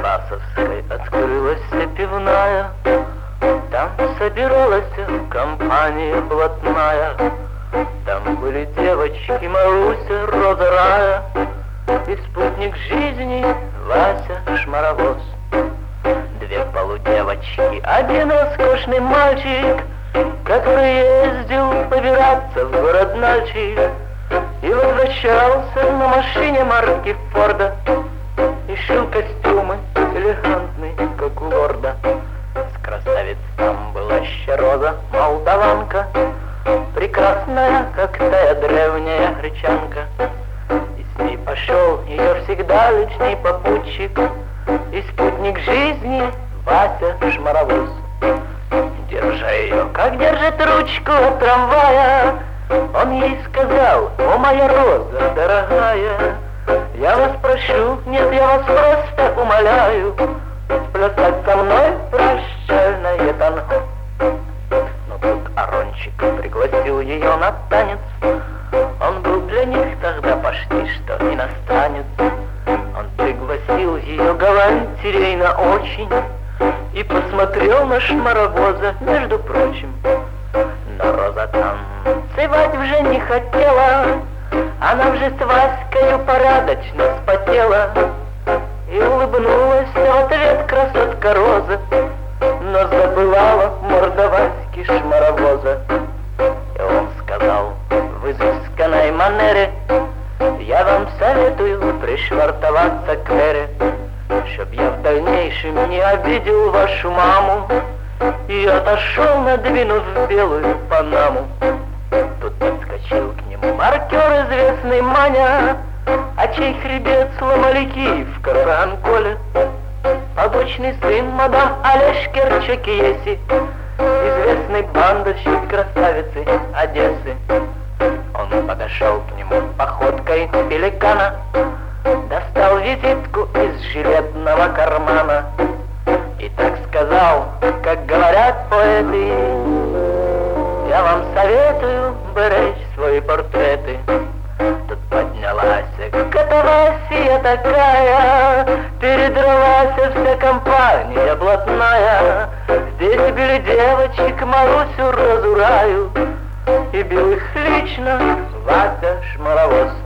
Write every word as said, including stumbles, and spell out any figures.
Тарасовской открылась пивная, там собиралась компания блатная. Там были девочки Маруся, Роза Рая и спутник жизни Вася Шмаровоз. Две полудевочки, один роскошный мальчик, который ездил побираться в город Нальчик и возвращался на машине марки Форда и шил костюмы элегантные, как у лорда. С красавиц там была еще Роза, молдаванка, прекрасная, как тая древняя гречанка. И с ней пошел ее всегда личный попутчик и спутник жизни Вася Шмаровоз. Держа ее, как держит ручку от трамвая, он ей сказал: «О, моя Роза, дорогая, я вас прошу, нет, я вас просто умоляю, сплясать со мной прощальное танго». Но тут Арончик пригласил ее на танец. Он был для них тогда почти что иностранец. Он пригласил ее галантерейно очень и посмотрел на Шмаровоза, между прочим. Но Роза танцевать уже не хотела, она уже с Ваською порядочно спотела и улыбнулась в ответ красотка Роза, но забывала морда Васьки Шмаровоза. И он сказал в изысканной манере: «Я вам советую пришвартоваться к Вере, чтоб я в дальнейшем не обидел вашу маму». И отошел, надвинув белую панаму. Тут подскочил к нему маркер известный Маня, а чей хребет сломали Киев в Анколе. Побочный сын мадам Олежки Рчекиеси, известный бандовщик красавицы Одессы. Он подошел к нему походкой пеликана, достал визитку из жилетного кармана и так сказал, как говорят поэты: «Я вам советую беречь свои портреты». Тут поднялась катавасия такая, передралась вся компания блатная. Здесь били девочек Марусю, Розу Раю, и бил их лично Вася Шмаровоз.